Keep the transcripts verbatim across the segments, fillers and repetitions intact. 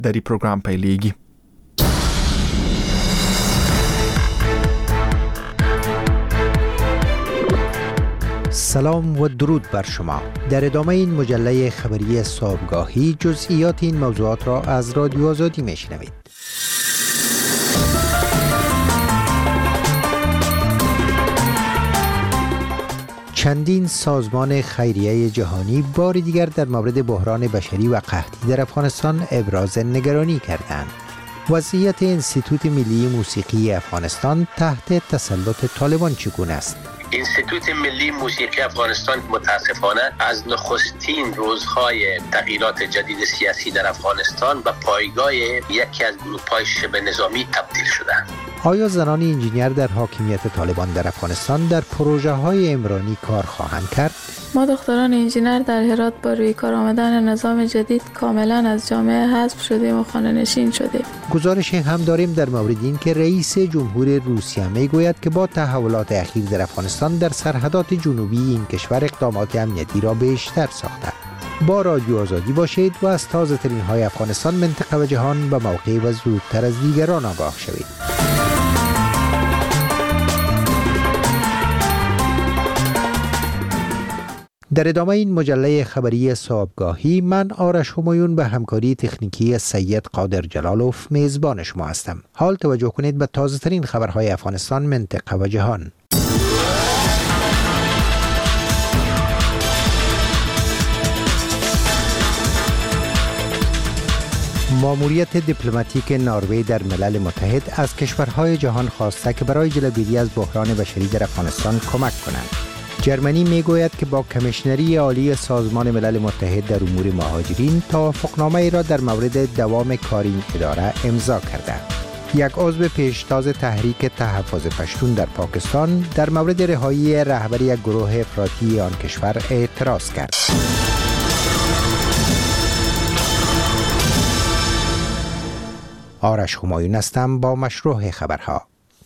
در این پروگرام پیلیگی. سلام و درود بر شما. در ادامه این مجله خبری صبحگاهی جزئیات این موضوعات را از رادیو آزادی میشنوید. چندین سازمان خیریه جهانی بار دیگر در مورد بحران بشری و قحطی در افغانستان ابراز نگرانی کردند. وضعیت انستیتوت ملی موسیقی افغانستان تحت تسلط طالبان چگونه است؟ انستیتوت ملی موسیقی افغانستان متاسفانه از نخستین روزهای تغییرات جدید سیاسی در افغانستان و پایگاه یکی از گروه‌های شبه نظامی تبدیل شده. آیا زنان انجینیر در حاکمیت طالبان در افغانستان در پروژه های عمرانی کار خواهند کرد؟ ما دختران انجینیر در هرات با روی کار آمدن نظام جدید کاملا از جامعه حذف شدیم و خانه نشین شدیم. گزارش هم داریم در مورد این که رئیس جمهور روسیه میگوید که با تحولات اخیر در افغانستان در سرحدات جنوبی این کشور اقدامات امنیتی را بیشتر ساخته. با رادیو آزادی باشید و از تازه ترین های افغانستان، منطقه و جهان به موقع و زودتر از دیگران آگاه شوید. در ادامه این مجله خبری صبحگاهی، من آرش همایون به همکاری تکنیکی سید قادر جلالوف میزبان شما هستم. حال توجه کنید به تازه ترین خبرهای افغانستان، منطقه و جهان. ماموریت دیپلماتیک نروژ در ملل متحد از کشورهای جهان خواسته که برای جلوگیری از بحران بشری در افغانستان کمک کنند. جرمنی میگوید که با کمیشنری عالی سازمان ملل متحد در امور مهاجرین توافقنامه را در مورد دوام کار این اداره امضا کرده. یک عضو پیشتاز تحریک تحفظ پشتون در پاکستان در مورد رهایی رهبر یک گروه افراطی آن کشور اعتراض کرد. آرش همایون هستم با مشروع خبرها.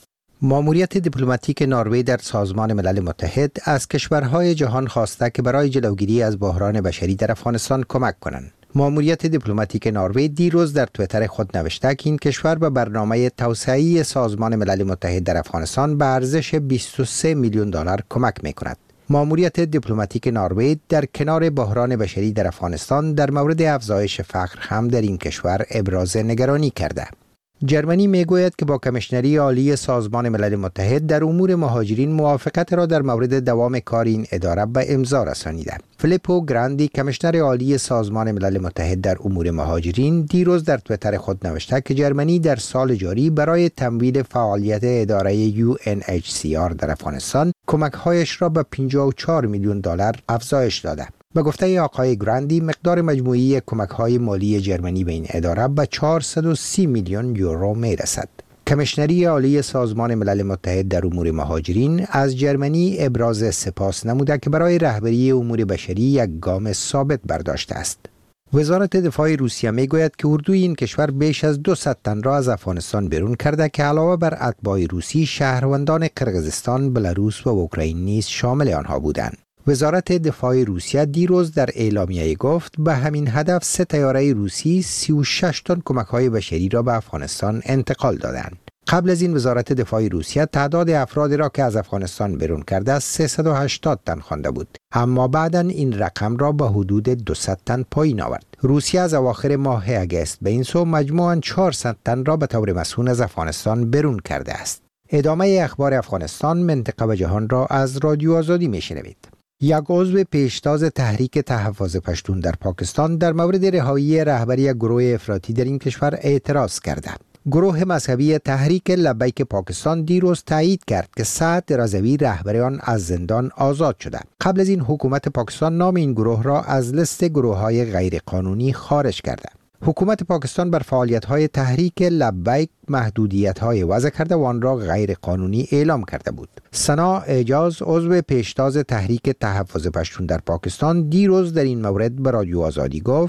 ماموریت دیپلماتیک نروژ در سازمان ملل متحد از کشورهای جهان خواسته که برای جلوگیری از بحران بشری در افغانستان کمک کنند. ماموریت دیپلماتیک نروژ دیروز در توییتر خود نوشته که این کشور به برنامه توسعه‌ای سازمان ملل متحد در افغانستان به ارزش بیست و سه میلیون دلار کمک می‌کند. ماموریت دیپلماتیک نروژ در کنار بحران بشری در افغانستان در مورد افزایش فقر هم در این کشور ابراز نگرانی کرده. جرمنی میگوید که با کمیشنری عالی سازمان ملل متحد در امور مهاجرین موافقت را در مورد دوام کار این اداره به امضا رسانیده. فیلیپو گراندی، کمیشنر عالی سازمان ملل متحد در امور مهاجرین، دیروز در توییتر خود نوشته که جرمنی در سال جاری برای تمویل فعالیت اداره یو ان اچ سی آر در افغانستان کمک‌هایش را به پنجاه و چهار میلیون دلار افزایش داده. به گفته آقای گراندی، مقدار مجموعی کمک‌های مالی جرمنی به این اداره به چهارصد و سی میلیون یورو میرسد. کمیشنری عالی سازمان ملل متحد در امور مهاجرین از جرمنی ابراز سپاس نموده که برای رهبری امور بشری یک گام ثابت برداشته است. وزارت دفاع روسیه میگوید که اردوی این کشور بیش از دویست تن را از افغانستان بیرون کرده که علاوه بر اتباع روسی، شهروندان قرقیزستان، بلاروس و اوکراین نیز شامل آنها بودند. وزارت دفاع روسیه دیروز در اعلامیه گفت به همین هدف سه طیاره روسی سی و شش تن کمک‌های بشری را به افغانستان انتقال دادند. قبل از این وزارت دفاع روسیه تعداد افرادی را که از افغانستان بیرون کرده است سیصد و هشتاد تن خوانده بود، اما بعداً این رقم را به حدود دویست تن پایین آورد. روسیه از اواخر ماه اگست به این سو مجموعاً چهارصد تن را به طور مسئول از افغانستان بیرون کرده است. ادامه اخبار افغانستان، منطقه و جهان را از رادیو آزادی میشنوید. یک عضو پیشتاز تحریک تحفظ پشتون در پاکستان در مورد رهایی رهبر یک گروه افراطی در این کشور اعتراض کرده. گروه مذهبی تحریک لبیک پاکستان دیروز تایید کرد که سعد رضوی رهبر آن از زندان آزاد شده. قبل از این حکومت پاکستان نام این گروه را از لیست گروه‌های غیرقانونی خارج کرده. حکومت پاکستان بر فعالیت‌های تحریک لبیک محدودیت‌های وضع کرده و آن را غیر قانونی اعلام کرده بود. سنا اعجاز، عضو پیشتاز تحریک تحفظ پشتون در پاکستان، دیروز در این مورد به رادیو آزادی گفت: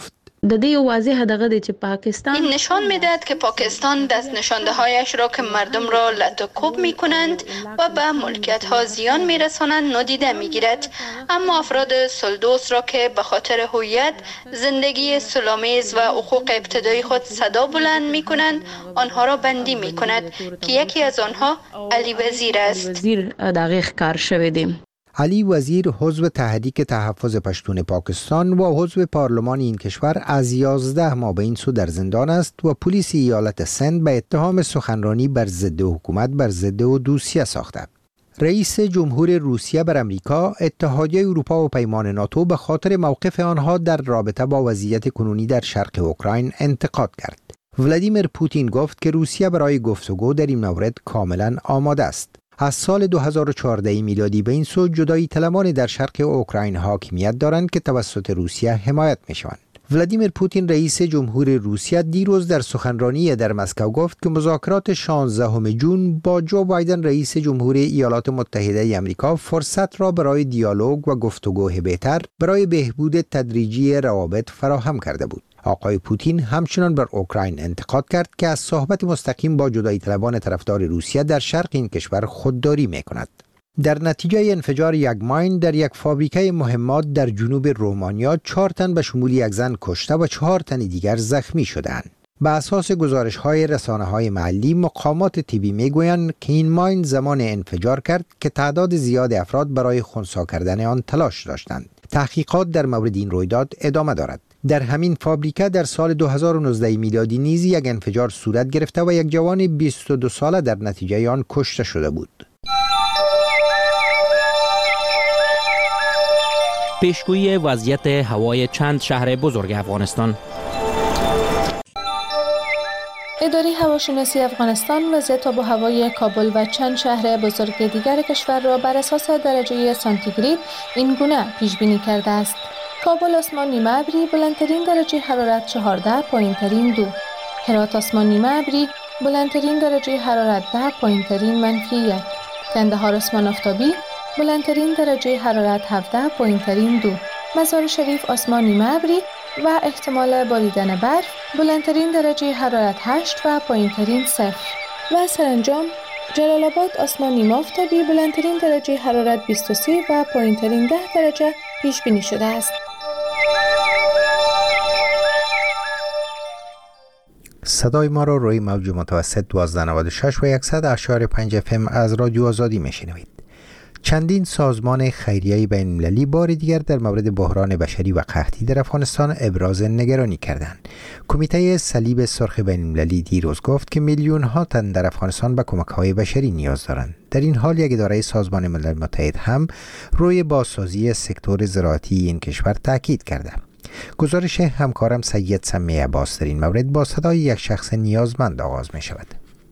د دې واضح دغه د چې پاکستان این نشان میدهد که پاکستان دست نشانده هایش را که مردم را لط و کوب می کنند و به ملکیت ها زیان می رسانند نادیده می گیرد. اما افراد سلدوست را که به خاطر هویت، زندگی سلامیز و حقوق ابتدایی خود صدا بلند می کنند آنها را بندی می کند که یکی از آنها علی وزیر است. وزیر دقیق کار شویده. علی وزیر عضو تحریک تحفظ پشتون پاکستان و عضو پارلمان این کشور از یازده ماه به این سو در زندان است و پلیس ایالت سند به اتهام سخنرانی بر ضد حکومت بر ضد او دوسیه ساخته. رئیس جمهور روسیه بر امریکا، اتحادیه اروپا و پیمان ناتو به خاطر موقف آنها در رابطه با وضعیت کنونی در شرق اوکراین انتقاد کرد. ولادیمیر پوتین گفت که روسیه برای گفتگو در این مورد کاملا آماده است. از سال دو هزار و چهارده میلادی به این سو جدایی طلبان در شرق اوکراین حاکمیت دارند که توسط روسیه حمایت می‌شوند. ولادیمیر پوتین رئیس جمهور روسیه دیروز در سخنرانی در مسکو گفت که مذاکرات شانزدهم ژوئن با جو بایدن رئیس جمهور ایالات متحده آمریکا فرصت را برای دیالوگ و گفتگوی بهتر برای بهبود تدریجی روابط فراهم کرده بود. آقای پوتین همچنان بر اوکراین انتقاد کرد که از صحبت مستقیم با جدایی طلبان طرفدار روسیه در شرق این کشور خودداری می‌کند. در نتیجه انفجار یک ماین در یک فابریکه مهمات در جنوب رومانیا چهار تن به شمول یک زن کشته و چهار تن دیگر زخمی شدند. به اساس گزارش‌های رسانه‌های محلی، مقامات طبی می‌گویند که این ماین زمان انفجار کرد که تعداد زیاد افراد برای خنثی کردن آن تلاش داشتند. تحقیقات در مورد این رویداد ادامه دارد. در همین فابریکه در سال دو هزار و نوزده میلادی نیز یک انفجار صورت گرفته و یک جوان بیست و دو ساله در نتیجه آن کشته شده بود. پیشگویی وضعیت هوای چند شهر بزرگ افغانستان. اداره هواشناسی افغانستان وضعیت آب و هوای کابل و چند شهر بزرگ دیگر کشور را بر اساس درجه سانتیگراد این گونه پیش بینی کرده است. کابل آسمان نیمه ابری، بلندترین درجه حرارت چهارده، پایینترین دو. هرات آسمان نیمه ابری، بلندترین درجه حرارت ده، پایینترین منفی یک. کندهار آسمان آفتابی، بلندترین درجه حرارت هفده، پایینترین دو. مزار شریف آسمان نیمه ابری و احتمال باریدن برف، بلندترین درجه حرارت هشت و پایینترین صفر. و سرانجام جلال آباد آسمان نیمه آفتابی، بلندترین درجه حرارت بیست و سه و پایینترین ده درجه پیش بینی شده است. صدای ما را روی موج متوسط دوازده نود و شش و صد و اشار پنج اف ام از رادیو آزادی میشنوید. چندین سازمان خیریه بین المللی بار دیگر در مورد بحران بشری و قحطی در افغانستان ابراز نگرانی کردند. کمیته صلیب سرخ بین المللی دیروز گفت که میلیون ها تن در افغانستان به کمک‌های بشری نیاز دارند. در این حال یک اداره سازمان ملل متحد هم روی بازسازی سکتور زراعتی این کشور تاکید کرده. گزارش همکارم سید سمی عباس در این مورد با صدای یک شخص نیازمند آغاز می شود.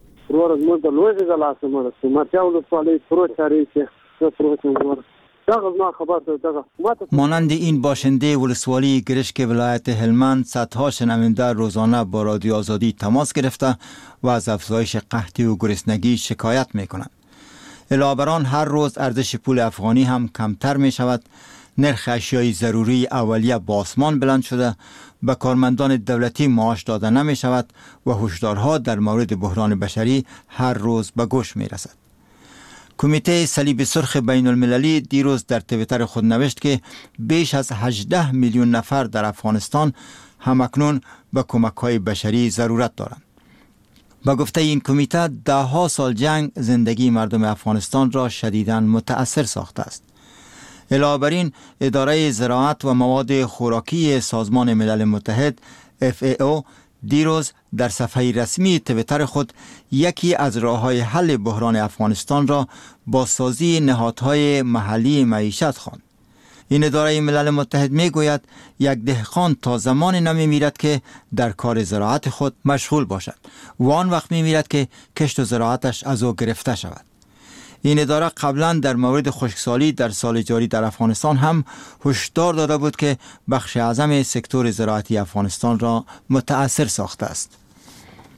مانند این باشنده ولسوالی گرشک ولایت هلمند صدها شنونده روزانه با رادیو آزادی تماس گرفته و از افزایش قحطی و گرسنگی شکایت می کنند. علاوه بر آن هر روز ارزش پول افغانی هم کمتر می شود، نرخ اشیای ضروری اولیه با آسمان بلند شده، به کارمندان دولتی معاش داده نمی شود و هشدارها در مورد بحران بشری هر روز به گوش می رسد. کمیته صلیب سرخ بین المللی دیروز در توییتر خود نوشت که بیش از هجده میلیون نفر در افغانستان همکنون به کمک‌های بشری ضرورت دارند. با گفته این کمیته ده ها سال جنگ زندگی مردم افغانستان را شدیداً متأثر ساخته است. علاوه بر این اداره زراعت و مواد خوراکی سازمان ملل متحد اف ای او دیروز در صفحه رسمی توییتر خود یکی از راه‌های حل بحران افغانستان را با سازی نهادهای محلی معیشت خواند. این اداره ملل متحد می گوید یک دهقان تا زمان نمی میرد که در کار زراعت خود مشغول باشد و آن وقت می میرد که کشت و زراعتش از او گرفته شود. این اداره قبلا در مورد خشکسالی در سال جاری در افغانستان هم هشدار داده بود که بخش اعظم سکتور زراعتی افغانستان را متأثر ساخته است.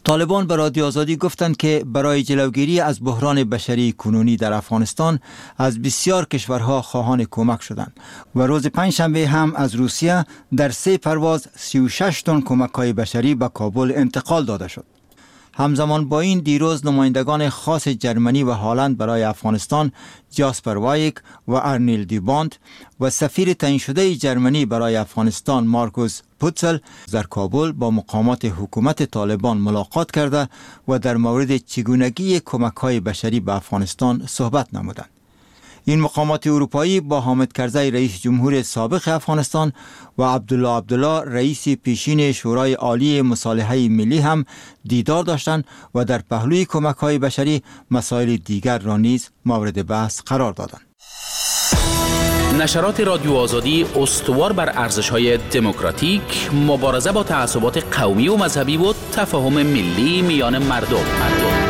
طالبان به رادیو آزادی گفتند که برای جلوگیری از بحران بشری کنونی در افغانستان از بسیار کشورها خواهان کمک شدند و روز پنجشنبه هم از روسیه در سه پرواز سی و شش تن کمک‌های بشری به کابل انتقال داده شد. همزمان با این دیروز نمایندگان خاص جرمنی و هلند برای افغانستان جاسپر وایک و ارنیل دیباند و سفیر تعیین شده جرمنی برای افغانستان مارکوس پوتسل در کابل با مقامات حکومت طالبان ملاقات کرده و در مورد چگونگی کمک‌های بشری به افغانستان صحبت نمودند. این مقامات اروپایی با حامد کرزی رئیس جمهور سابق افغانستان و عبدالله عبدالله رئیس پیشین شورای عالی مصالحه ملی هم دیدار داشتند و در پهلوی کمک‌های بشری مسائل دیگر را نیز مورد بحث قرار دادند. نشرات رادیو آزادی استوار بر ارزش‌های دموکراتیک، مبارزه با تعصبات قومی و مذهبی و تفاهم ملی میان مردم. مردم.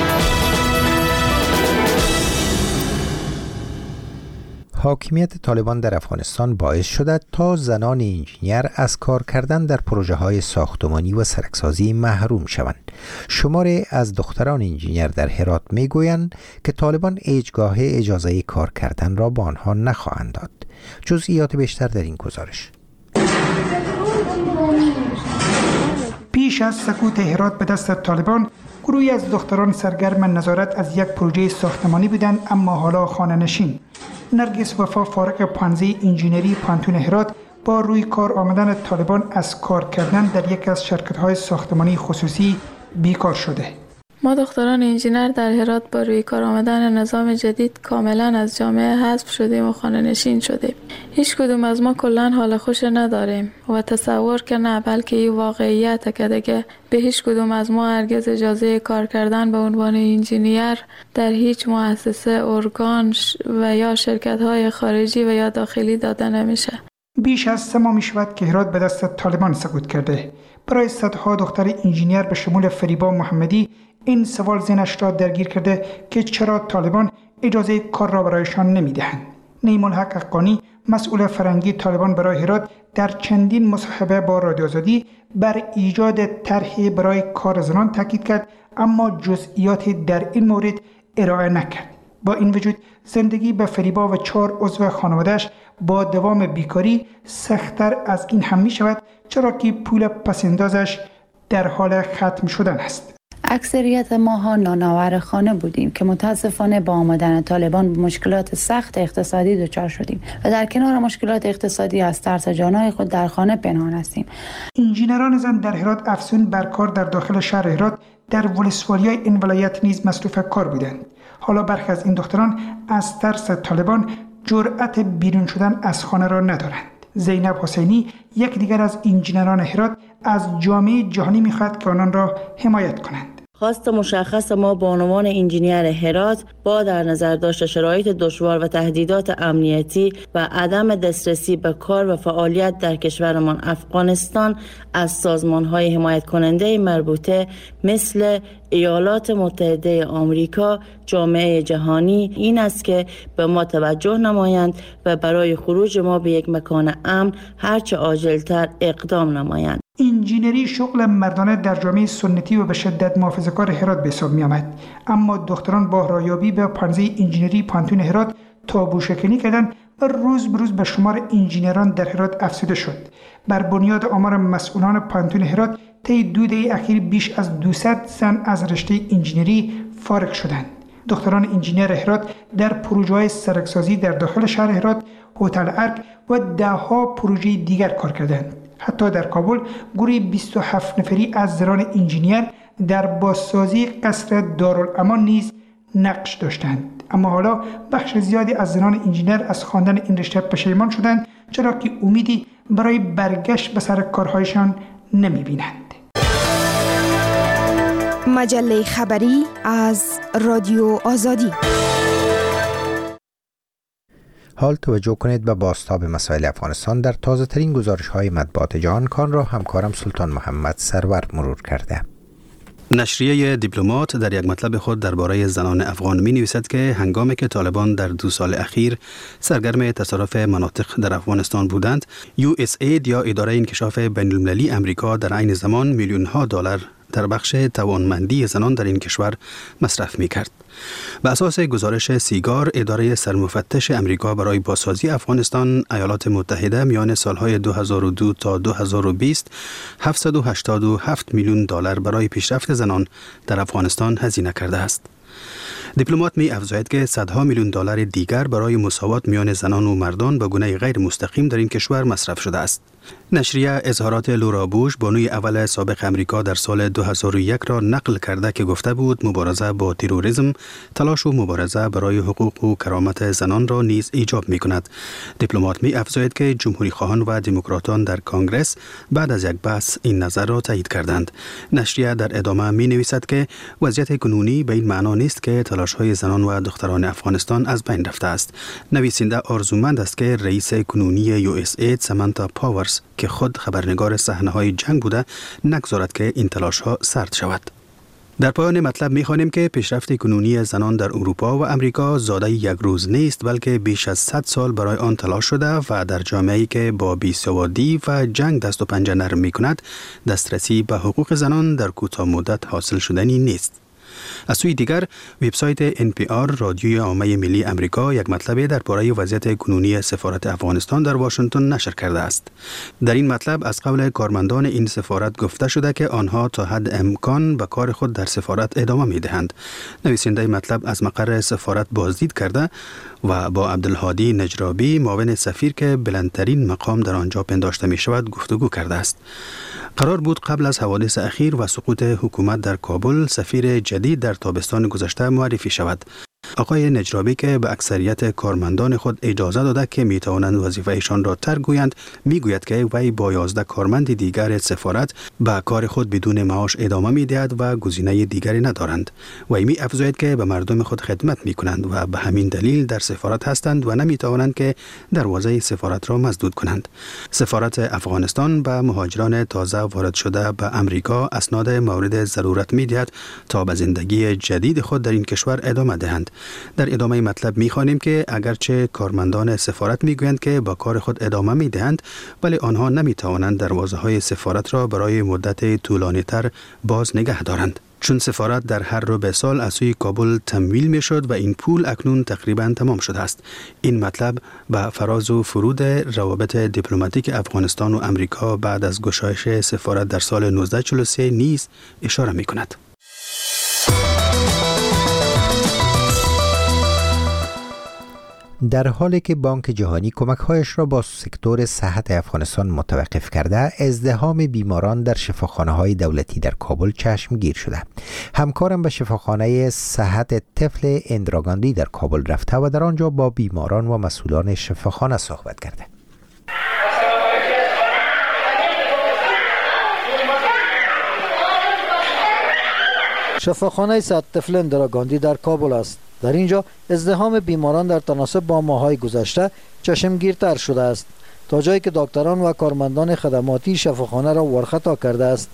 حاکمیت طالبان در افغانستان باعث شده تا زنان انجینیر از کار کردن در پروژه های ساختمانی و سرکسازی محروم شوند. شماری از دختران انجینیر در هرات می گویند که طالبان هیچگاه اجازه کار کردن را به آنها نخواهند داد. جزئیات بیشتر در این گزارش. پیش از سقوط هرات به دست طالبان، گروهی از دختران سرگرم نظارت از یک پروژه ساختمانی بودند، اما حالا خانه نشین. نرگس وفا فارغ پانزه انجینری پانتون هرات با روی کار آمدن طالبان از کار کردن در یک از شرکت‌های ساختمانی خصوصی بیکار شده. ما دختران انجینر در هرات با روی کار آمدن نظام جدید کاملا از جامعه حذف شدیم و خانه نشین شدیم. هیچ کدوم از ما کلن حال خوش نداریم و تصور که نه، بلکه این واقعیت که دیگه به هیچ کدوم از ما هرگز اجازه کار کردن به عنوان انجینیر در هیچ مؤسسه، ارگان و یا شرکت‌های خارجی و یا داخلی داده نمیشه. بیش از سه ماه می شود که هرات به دست طالبان سقوط کرده. برای صدها دختر انجینیر به شمول فریبا محمدی این سوال ذهنش را درگیر کرده که چرا طالبان اجازه کار را برایشان نمیدهند. نیمون حق حقانی، مسئول فرنگی طالبان برای هرات، در چندین مصاحبه با رادیو آزادی بر ایجاد طرحی برای کار زنان تاکید کرد، اما جزئیاتی در این مورد ارائه نکرد. با این وجود زندگی به فریبا و چهار عضو خانواده‌اش با دوام بیکاری سخت‌تر از این هم می شود، چرا که پول پسندازش در حال ختم شدن است. اکثریت ماها نانآور خانه بودیم که متاسفانه با آمدن طالبان به مشکلات سخت اقتصادی دچار شدیم و در کنار مشکلات اقتصادی از ترس جانهای خود در خانه پنهان هستیم. انجینران زن در هرات افزون بر کار در داخل شهر هرات در ولسوالی‌های این ولایت نیز مصروف کار بودند. حالا برخی از این دختران از ترس طالبان جرأت بیرون شدن از خانه را ندارند. زینب حسینی، یک دیگر از انجینران هرات، از جامعه جهانی می‌خواهد که آنان را حمایت کنند. خواست مشخص ما به عنوان انجینیر هرات با در نظر داشت شرایط دشوار و تهدیدات امنیتی و عدم دسترسی به کار و فعالیت در کشورمان افغانستان از سازمان‌های حمایت کننده مربوطه مثل ایالات متحده آمریکا، جامعه جهانی این است که به ما توجه نمایند و برای خروج ما به یک مکان امن هرچه عاجلتر اقدام نمایند. انجینری شغل مردانه در جامعه سنتی و به شدت محافظه‌کار هرات به حساب می آمد، اما دختران با رایابی به پانزه انجینری پانتون هرات تابو شکنی کردند و روز به روز به شمار انجینران در هرات افزوده شد. بر بنیاد آمار مسئولان پانتون هرات طی دو دهه اخیر بیش از دویست زن از رشته انجینری فارغ شدند. دختران انجینر هرات در پروژه‌های سرکسازی در داخل شهر هرات، هتل ارک و ده‌ها پروژه دیگر کار کردند. حتی در کابل گروه بیست و هفت نفری از زنان انجینیر در بازسازی قصر دارالامان نیز نقش داشتند. اما حالا بخش زیادی از زنان انجینیر از خواندن این رشته پشیمان شدند، چرا که امیدی برای برگشت به سر کارهایشان نمی‌بینند. مجله خبری از رادیو آزادی. حال توجه کنید به بازتاب مسائل افغانستان در تازه ترین گزارش های مطبوعات جهان. کان را همکارم سلطان محمد سرور مرور کرده. نشریه دیپلمات در یک مطلب خود درباره زنان افغان می نویسد که هنگامی که طالبان در دو سال اخیر سرگرم تصرف مناطق در افغانستان بودند، یو اس اید یا اداره انکشاف بین المللی امریکا در عین زمان میلیون ها دلار در بخش توانمندی زنان در این کشور مصرف می کرد. به اساس گزارش سیگار، اداره سرمفتش امریکا برای بازسازی افغانستان، ایالات متحده میان سالهای دو هزار و دو تا دو هزار و بیست هفتصد و هشتاد و هفت میلیون دلار برای پیشرفت زنان در افغانستان هزینه کرده است. دیپلمات می افزاید که صدها میلیون دلار دیگر برای مساوات میان زنان و مردان به گونه غیر مستقیم در این کشور مصرف شده است. نشریه اظهارات لورا بوش، بانوی اول سابق امریکا، در سال دو هزار و یک را نقل کرده که گفته بود مبارزه با تروریسم تلاش و مبارزه برای حقوق و کرامت زنان را نیز ایجاب می کند. دیپلمات می افزاید که جمهوری خواهان و دموکراتان در کنگره بعد از یک بحث این نظر را تایید کردند. نشریه در ادامه می نویسد که وضعیت کنونی به این معنا نیست که تلاش های زنان و دختران افغانستان از بین رفته است. نویسنده آرزومند است که رئیس کنونی یو اس اید سامانتا پاورز که خود خبرنگار صحنه‌های جنگ بوده نگذارد که این تلاش‌ها سرد شود. در پایان مطلب می‌خوانیم که پیشرفت کنونی زنان در اروپا و امریکا زاده یک روز نیست، بلکه بیش از صد سال برای آن تلاش شده و در جامعه‌ای که با بیسوادی و جنگ دست و پنجه نرم می‌کند، دسترسی به حقوق زنان در کوتاه مدت حاصل شدنی نیست. از سوی دیگر، وبسایت ان پی آر رادیوی عامه ملی امریکا یک مطلب درباره وضعیت کنونی سفارت افغانستان در واشنگتن نشر کرده است. در این مطلب از قول کارمندان این سفارت گفته شده که آنها تا حد امکان به کار خود در سفارت ادامه می‌دهند. نویسنده مطلب از مقر سفارت بازدید کرده و با عبدالهادی نجرابی، معاون سفیر که بلندترین مقام در آنجا پنداشته می شود، گفتگو کرده است. قرار بود قبل از حوادث اخیر و سقوط حکومت در کابل سفیر جدید در تابستان گذشته معرفی شود. آقای نجرابی که به اکثریت کارمندان خود اجازه داده که می توانند وظیفه‌شان را ترک گویند، می گوید که وی با یازده کارمند دیگر سفارت به کار خود بدون معاش ادامه می دهد و گزینه دیگری ندارند. وی می افزاید که به مردم خود خدمت می کنند و به همین دلیل در سفارت هستند و نمی توانند که دروازه سفارت را مسدود کنند. سفارت افغانستان به مهاجران تازه وارد شده به امریکا اسناد مورد ضرورت می دهد تا به زندگی جدید خود در این کشور ادامه دهند. در ادامه مطلب می‌خوانیم که اگرچه کارمندان سفارت می‌گویند که با کار خود ادامه می‌دهند، ولی آنها نمی‌توانند دروازه‌های سفارت را برای مدت طولانی‌تر باز نگه دارند، چون سفارت در هر ربع سال از سوی کابل تمویل می‌شد و این پول اکنون تقریباً تمام شده است. این مطلب به فراز و فرود روابط دیپلماتیک افغانستان و امریکا بعد از گشایش سفارت در سال نوزده چهل و سه نیز اشاره می‌کند. در حالی که بانک جهانی کمک‌هایش را با سکتور صحت افغانستان متوقف کرده، ازدحام بیماران در شفاخانه‌های دولتی در کابل چشمگیر شده. همکارم به شفاخانه صحت طفل اندراگاندی در کابل رفته و در آنجا با بیماران و مسئولان شفاخانه صحبت کرده. شفاخانه صحت طفل اندراگاندی در کابل است. در اینجا ازدحام بیماران در تناسب با ماه‌های گذشته چشمگیرتر شده است، تا جایی که دکتران و کارمندان خدماتی شفاخانه را ورخطا کرده است.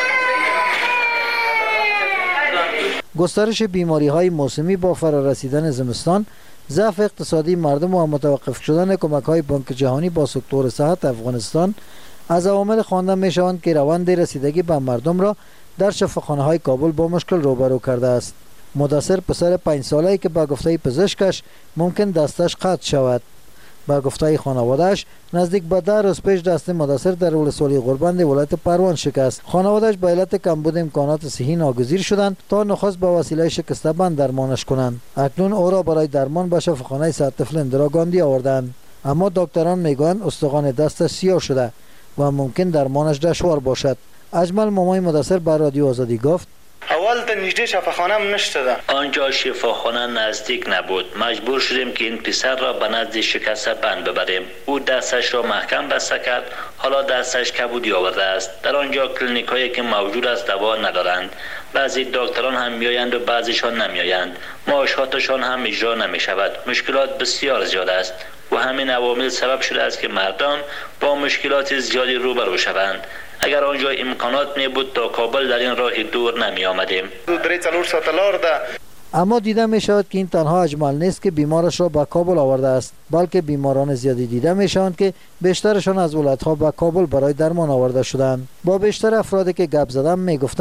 گسترش بیماری‌های موسمی با فرارسیدن زمستان، ضعف اقتصادی مردم و متوقف شدن کمک‌های بانک جهانی با سکتور صحت افغانستان از عوامل خوانده می‌شوند که روند رسیدگی به مردم را در شفاخانه‌های کابل با مشکل روبرو کرده است. مدثر پسر پنج ساله‌ای که با گفته پزشکش ممکن دستش قطع شود. با گفته خانواده‌اش نزدیک به ده روز پیش دست مدثر در ولسوالی غربند ولایت پروان شکست. خانواده‌اش به علت کمبود امکانات صحی ناگزیر شدند تا نخست به وسیله شکسته بند درمانش کنند. اکنون او را برای درمان به شفاخانه صحت طفل اندراگاندی آوردند، اما دکتران میگویند استخوان دستش سیاه شده و ممکن درمانش دشوار باشد. اجمل مامای مدثر به رادیو آزادی گفت: اول در نزدیک شفاخانه هم نشده، آنجا شفاخانه نزدیک نبود. مجبور شدیم که این پسر را به نزد شکسته بند ببریم. او دستش را محکم بسته کرد، حالا دستش کبودی آورده است. در آنجا کلینیک هایی که موجود است دوا ندارند. بعضی دکتران هم میآیند و بعضیشان نمیآیند. معاشاتشان هم اجرا نمی شود. مشکلات بسیار زیاد است و همین عوامل سبب شده است که مردم با مشکلات زیادی روبرو شوند. اگر آنجا امکانات می بود تا کابل در این راه دور نمی آمدیم. اما دیده می شود که این تنها اجمل نیست که بیمارش را به کابل آورده است، بلکه بیماران زیادی دیده می شوند که بیشترشان از ولایت‌ها به کابل برای درمان آورده شدند. با بیشتر افرادی که گپ زدم می گفتند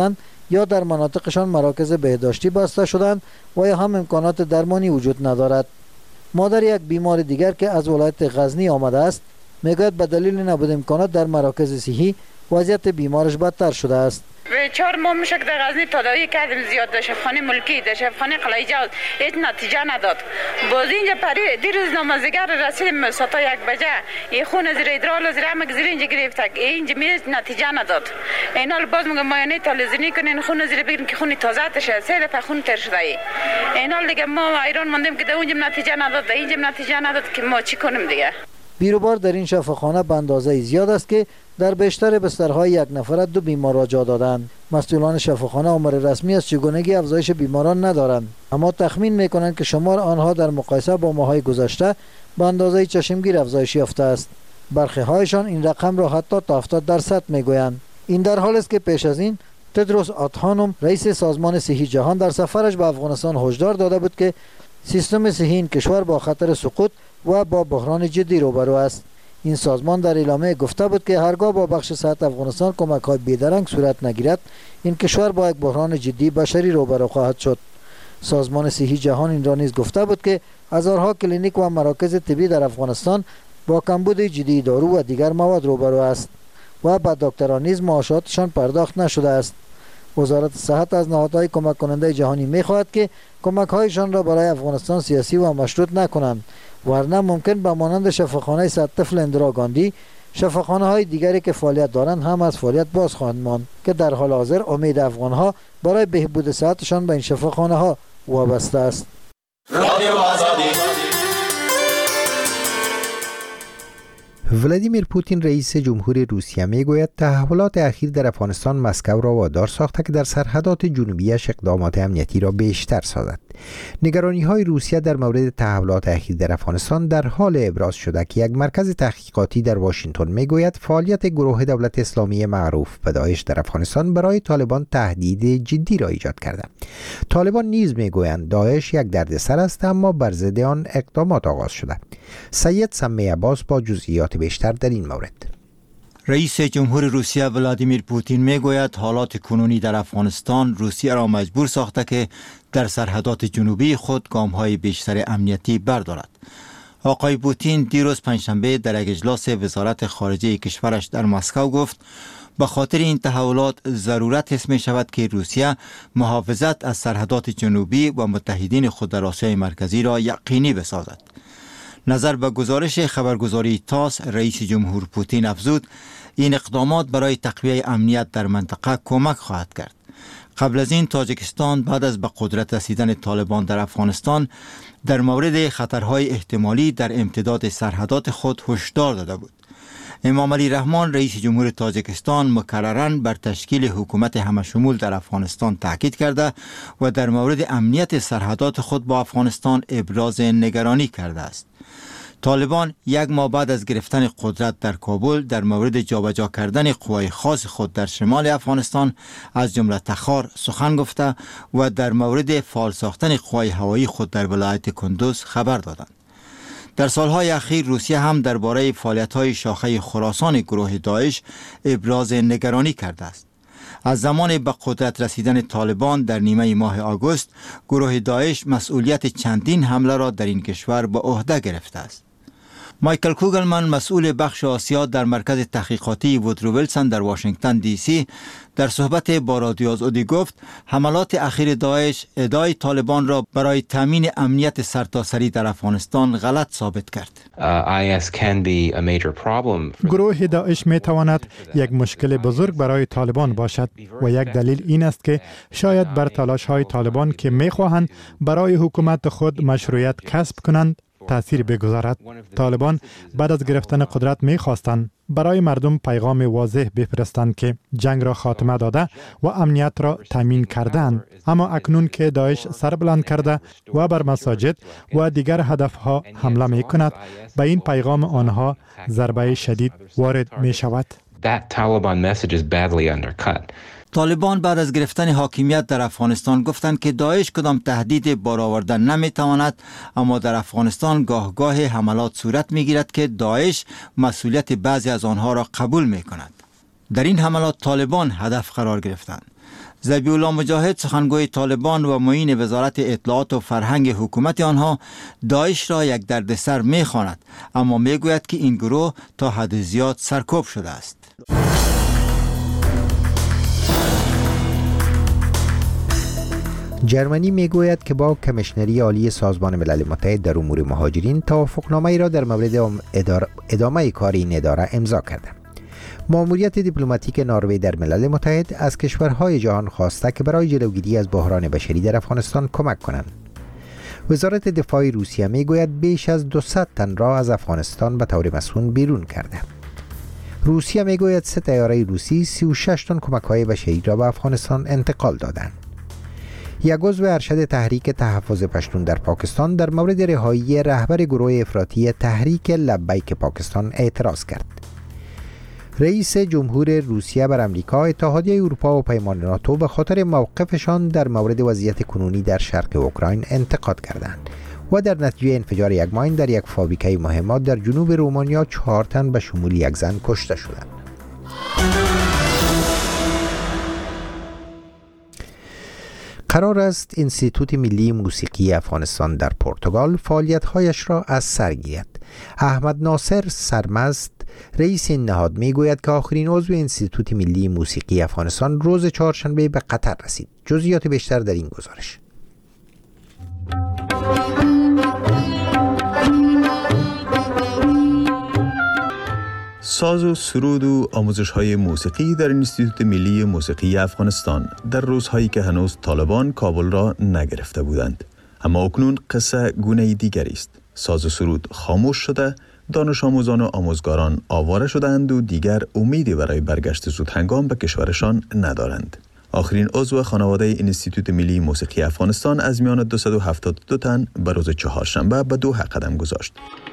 یا در مناطقشان مراکز بهداشتی بسته شدند و یا هم امکانات درمانی وجود ندارد. مادر یک بیمار دیگر که از ولایت غزنی آمده است میگوید به دلیل نبود امکانات در مراکز صحی وضعیت بیمارش بدتر شده است. چهار ماه میشه که در غزنی تداوی کردیم زیاد، در شفاخانه ملکی، در شفاخانه قلعه‌جواد، هیچ نتیجه نداد. باز اینجا پری دیروز نمازگر رسیدیم ساعت یک بجه، این خون زیر ادرال زیر همه زیر اینجا گرفت، اینجا میز نتیجه نداد. اینا باز میگم مایانه تالزینی کنین خون زیر بگیرین که خون تازه تشه، سه دفعه خون تر شده. اینا دیگه ما ایران ماندیم که در اونجا نتیجه نداد، در اینجا نتیجه نداد که ما چی کنیم دیگه. بیروبار در این شفاخانه به اندازه زیاد است که در بیشتر بسترهای یک نفره دو بیمار را جا دادند. مسئولان شفاخانه آمار رسمی از چگونگی افزایش بیماران ندارند، اما تخمین میکنند که شمار آنها در مقایسه با ماه‌های گذشته به اندازه چشمگیر افزایش یافته است. برخی هایشان این رقم را حتی تا هفتاد درصد میگویند. این در حالی است که پیش از این تدروس آدهانوم رئیس سازمان صحی جهان در سفرش به افغانستان هشدار داده بود که سیستم صحی این کشور با خطر سقوط و با بحران جدی روبرو است. این سازمان در اعلامیه گفته بود که هرگاه با بخش صحت افغانستان کمک‌های بیدرنگ صورت نگیرد، این کشور با یک بحران جدی بشری روبرو خواهد شد. سازمان صحی جهان این را نیز گفته بود که هزارها کلینیک و مراکز طبی در افغانستان با کمبود جدی دارو و دیگر مواد روبرو است و به دکتران نیز معاشاتشان پرداخت نشده است. وزارت صحت از نهادهای کمک کننده جهانی می‌خواهد که کمک‌هایشان را برای افغانستان سیاسی و مشروط نکنند، ورنه ممکن به مانند شفاخانه صد طفل اندرا گاندی شفاخانه‌های دیگری که فعالیت دارند هم از فعالیت باز خواهند ماند که در حال حاضر امید افغان‌ها برای بهبود صحتشان به این شفاخانه‌ها وابسته است. ولادیمیر پوتین رئیس جمهور روسیه میگوید تحولات اخیر در افغانستان مسکو را وادار ساخته که در سرحدات جنوبیش اقدامات امنیتی را بیشتر سازد. نگرانی های روسیه در مورد تحولات اخیر در افغانستان در حال ابراز شده که یک مرکز تحقیقاتی در واشنگتن میگوید فعالیت گروه دولت اسلامی معروف به داعش در افغانستان برای طالبان تهدید جدی را ایجاد کرده. طالبان نیز میگویند داعش یک دردسر است اما بر ضد آن اقدامات آغاز شده. سید سمی عباس با جزئیات بیشتر در این مورد. رئیس جمهور روسیه ولادیمیر پوتین میگوید حالات کنونی در افغانستان روسیه را مجبور ساخته که در سرحدات جنوبی خود گام‌های بیشتر امنیتی بردارد. آقای پوتین دیروز پنجشنبه در یک اجلاس وزارت خارجه کشورش در مسکو گفت به خاطر این تحولات ضرورت حس می شود که روسیه محافظت از سرحدات جنوبی و متحدین خود در آسیای مرکزی را یقینی بسازد. نظر به گزارش خبرگزاری تاس، رئیس جمهور پوتین افزود این اقدامات برای تقویه امنیت در منطقه کمک خواهد کرد. قبل از این تاجیکستان بعد از به قدرت رسیدن طالبان در افغانستان در مورد خطرهای احتمالی در امتداد سرحدات خود هشدار داده بود. امام علی رحمان رئیس جمهور تاجیکستان مکرراً بر تشکیل حکومت همشمول در افغانستان تاکید کرده و در مورد امنیت سرحدات خود با افغانستان ابراز نگرانی کرده است. طالبان یک ماه بعد از گرفتن قدرت در کابل در مورد جابجا کردن قوای خاص خود در شمال افغانستان از جمله تخار سخن گفته و در مورد فعال ساختن قوای هوایی خود در ولایت کندوز خبر دادند. در سالهای اخیر روسیه هم درباره فعالیت‌های شاخه خراسان گروه داعش ابراز نگرانی کرده است. از زمان به قدرت رسیدن طالبان در نیمه ماه آگوست گروه داعش مسئولیت چندین حمله را در این کشور به عهده گرفته است. مایکل کوگلمن مسئول بخش آسیا در مرکز تحقیقاتی وودرو ویلسون در واشنگتن دی سی در صحبت با رادیو آزادی گفت حملات اخیر داعش ادعای طالبان را برای تامین امنیت سرتاسری در افغانستان غلط ثابت کرد. گروه داعش می تواند یک مشکل بزرگ برای طالبان باشد و یک دلیل این است که شاید بر تلاش های طالبان که می خواهند برای حکومت خود مشروعیت کسب کنند تأثیر بگذارد. طالبان بعد از گرفتن قدرت می خواستند برای مردم پیغام واضح بفرستند که جنگ را خاتمه داده و امنیت را تامین کردند، اما اکنون که داعش سر بلند کرده و بر مساجد و دیگر هدفها حمله می کند به این پیغام آنها ضربه شدید وارد می شود. طالبان بعد از گرفتن حاکمیت در افغانستان گفتند که داعش کدام تهدید بار آوردن نمیتواند، اما در افغانستان گاه گاه حملات صورت میگیرد که داعش مسئولیت بعضی از آنها را قبول میکند. در این حملات طالبان هدف قرار گرفتند. ذبیح الله مجاهد سخنگوی طالبان و معین وزارت اطلاعات و فرهنگ حکومت آنها داعش را یک دردسر می‌خواند، اما میگوید که این گروه تا حد زیاد سرکوب شده است. جرمنی میگوید که با کمیشنری عالی سازمان ملل متحد در امور مهاجرین توافقنامه‌ای را در مورد ادامه کار این اداره امضا کرده. ماموریت دیپلماتیک نروژ در ملل متحد از کشورهای جهان خواسته که برای جلوگیری از بحران بشری در افغانستان کمک کنند. وزارت دفاع روسیه میگوید بیش از دویست تن را از افغانستان به طور مسئول بیرون کرده. روسیه میگوید سه طیاره روسی سی و شش تن کمک‌های بشری را به افغانستان انتقال دادند. یک عضو ارشد تحریک تحفظ پشتون در پاکستان در مورد رهایی رهبر گروه افراطی تحریک لبیک پاکستان اعتراض کرد. رئیس جمهور روسیه بر امریکا، اتحادیه اروپا و پیمان ناتو به خاطر موقفشان در مورد وضعیت کنونی در شرق اوکراین انتقاد کردند و در نتیجه انفجار یک ماین در یک فابریکه مهمات در جنوب رومانیا چهار تن به شمول یک زن کشته شدند. قرار است انستیتوت ملی موسیقی افغانستان در پرتغال فعالیت‌هایش را از سر گیرد. احمد ناصر سرمست، رئیس این نهاد، میگوید که آخرین عضو انستیتوت ملی موسیقی افغانستان روز چهارشنبه به قطر رسید. جزئیات بیشتر در این گزارش. ساز و سرود و آموزش‌های موسیقی در انستیتوت ملی موسیقی افغانستان در روزهایی که هنوز طالبان کابل را نگرفته بودند. اما اکنون قصه گونه دیگری است. ساز و سرود خاموش شده، دانش آموزان و آموزگاران آواره شدند و دیگر امیدی برای برگشت زود هنگام به کشورشان ندارند. آخرین عضو خانواده انستیتوت ملی موسیقی افغانستان از میان دویست و هفتاد و دو تن به روز چهارشنبه به دوحه قدم گذاشت.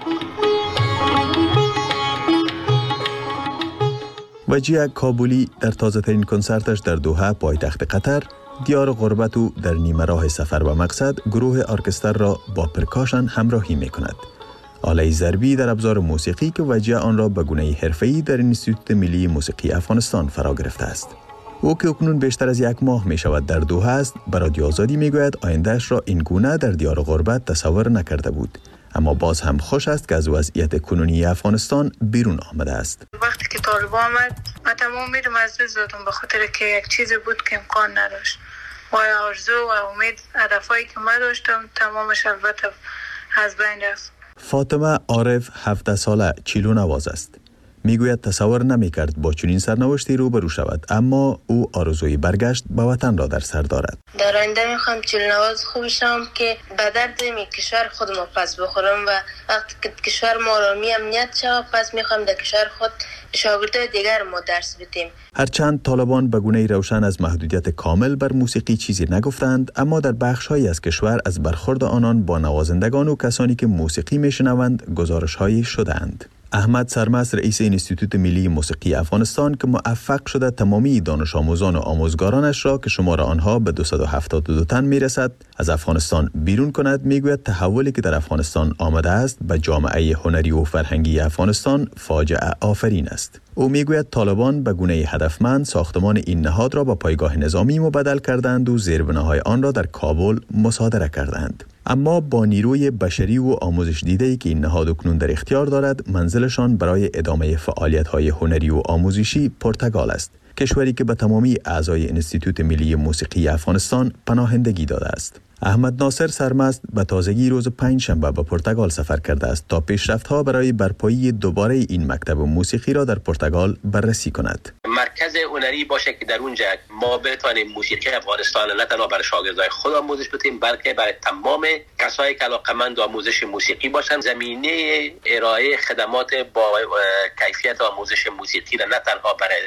وجیه کابلی در تازه ترین کنسرتش در دوحه پایتخت قطر، دیار غربت و در نیمه راه سفر به مقصد، گروه ارکستر را با پرکاشن همراهی می کند. آله ضربی در ابزار موسیقی که وجیه آن را به گونه حرفه‌ای در انستیتوت ملی موسیقی افغانستان فرا گرفته است. او که اکنون بیشتر از یک ماه می شود در دوحه است، به رادیو آزادی می گوید آیندهش را این گونه در دیار غربت تصور نکرده بود. اما باز هم خوش است که از وضعیت کنونی افغانستان بیرون آمده است. وقتی که طالبان آمد، من تمام میرم از دست دادم به خاطر که یک چیزی بود که امکان نداشت. و آرزو و امید، هدفایی که من داشتم تمامش البته از بین رفت. فاطمه عارف هفده ساله چیلو نواز است. میگوید تصور نمی‌کرد با چنین سرنوشتی روبرو شود، اما او آرزوی برگشت به وطن را در سر دارد. در آینده میخوام چیلونواز خوب شم که به درد می کشور خودم پس بخورم و وقتی که کشور ما آرامی امنیت شود، پس میخوام در کشور خود شاگردای دیگر ما درس بدیم. هرچند طالبان به گونه روشن از محدودیت کامل بر موسیقی چیزی نگفتند، اما در بخش‌هایی از کشور از برخورد آنان با نوازندگان و کسانی که موسیقی میشنوند گزارش‌هایی شده‌اند. احمد سرمست، رئیس انستیتوت ملی موسیقی افغانستان که موفق شده تمامی دانش آموزان و آموزگارانش را که شمار آنها به دویست و هفتاد و دو تن میرسد از افغانستان بیرون کند، میگوید تحولی که در افغانستان آمده است به جامعه هنری و فرهنگی افغانستان فاجعه آفرین است. او میگوید طالبان به گونه هدفمند ساختمان این نهاد را به پایگاه نظامی مبدل کردند و زیربناهای آن را در کابل مصادره کردند. اما با نیروی بشری و آموزش دیده‌ای که این نهاد اکنون در اختیار دارد، منزلشان برای ادامه فعالیت‌های هنری و آموزشی پرتغال است، کشوری که به تمامی اعضای انستیتوت ملی موسیقی افغانستان پناهندگی داده است. احمد ناصر سرمست به تازگی روز پنجشنبه به پرتغال سفر کرده است تا پیشرفت‌ها برای برپایی دوباره این مکتب موسیقی را در پرتغال بررسی کند. مرکز هنری باشه که در اونجا ما بتوانیم موسیقی افغانستان نه تنها برای شاگردای خود آموزش بدیم، بلکه برای تمام کسایی که علاقه‌مند آموزش موسیقی باشند زمینه ارائه خدمات با کیفیت آموزش موسیقی را نه تنها برای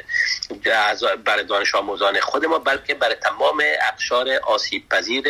برای دانش آموزان خود ما، بلکه برای تمام اقشار آسیب پذیر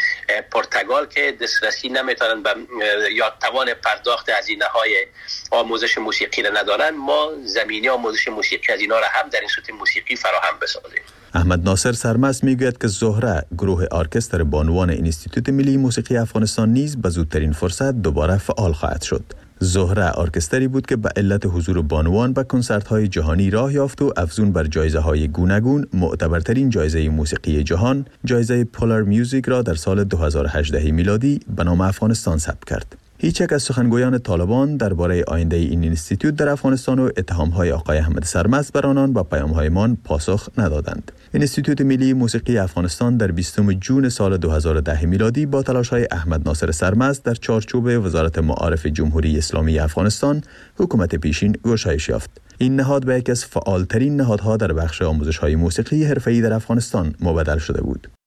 پرتغال که دسترسی نمیتونن به یا توان پرداخت هزینه های آموزش موسیقی را ندارن، ما زمینه آموزش موسیقی از اینا را هم در انستیتوت موسیقی فراهم بسازیم. احمد ناصر سرمست میگوید که زهره، گروه ارکستر بانوان انستیتوت ملی موسیقی افغانستان نیز به زودترین فرصت دوباره فعال خواهد شد. زهره ارکستری بود که به علت حضور بانوان به کنسرت‌های جهانی راه یافت و افزون بر جایزه‌های گوناگون معتبرترین جایزه موسیقی جهان، جایزه پولار میوزیک را در سال دو هزار و هجده میلادی به نام افغانستان ثبت کرد. هیچ یک از سخنگویان طالبان درباره آینده این اینستیتوت در افغانستان و اتهام‌های آقای احمد سرمست بر آنان با پیام‌هایمان پاسخ ندادند. اینستیتوت ملی موسیقی افغانستان در بیستم جون سال دو هزار و ده میلادی با تلاش‌های احمد ناصر سرمست در چارچوب وزارت معارف جمهوری اسلامی افغانستان حکومت پیشین گشایش یافت. این نهاد به یکی از فعالترین نهادها در بخش آموزش‌های موسیقی حرفه‌ای در افغانستان مبدل شده بود.